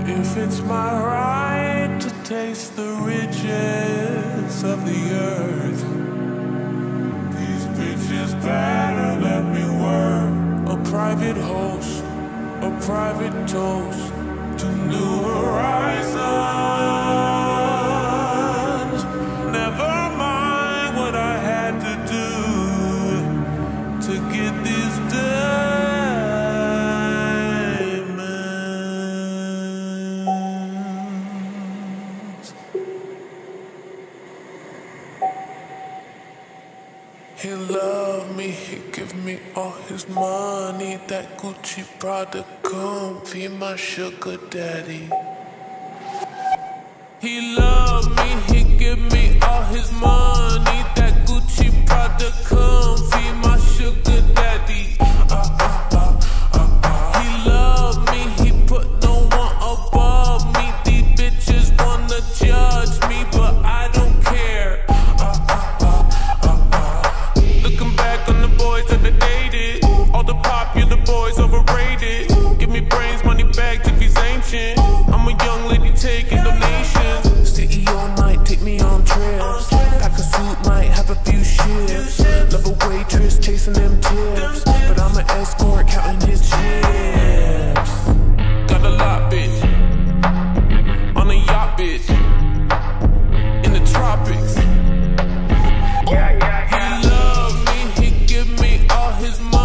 If it's my right to taste the riches of the earth, these bitches better let me work. A private host, a private toast to new horizons. Never mind what I had to do to get these diamonds. He loved me, he give me all his money. That Gucci Prada comfy, my sugar daddy. He loved me, he give me all his money. That Gucci Prada comfy, my sugar daddy. He loved me, he put no one above me. These bitches wanna judge me, but I don't care. Looking back on the boys that I dated, all the popular boys overrated. Give me brains, money bags if he's ancient. I'm a young lady taking donations. CEO might take me on trips. Pack a suit, might have a few shifts. Love a waitress chasing them tips, but I'm an escort counting his chips. Got a lot, bitch, on a yacht, bitch, in the tropics. He loved me, he give me all his money.